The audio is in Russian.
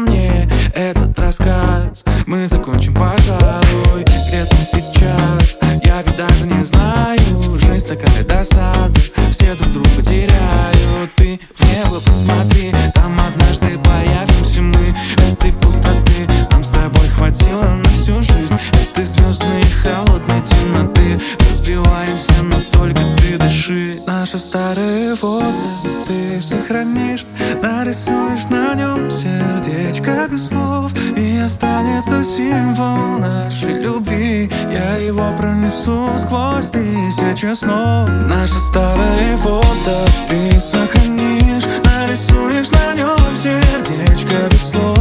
мне этот рассказ мы закончим, пожалуй. Где ты сейчас? Я ведь даже не знаю. Жизнь такая досада, все друг друга теряют. Ты в небо посмотри, там однажды появимся мы. Этой пустоты нам с тобой хватило на всю жизнь. Этой звездной и холодной темноты разбиваемся, но только ты дыши. Наши старые фото ты сохранишь, нарисуешь на нем сердечко без слов, и останется символ нашей любви. Я его пронесу сквозь тысячи снов. Наши старые фото ты сохранишь, нарисуешь на нем сердечко без слов,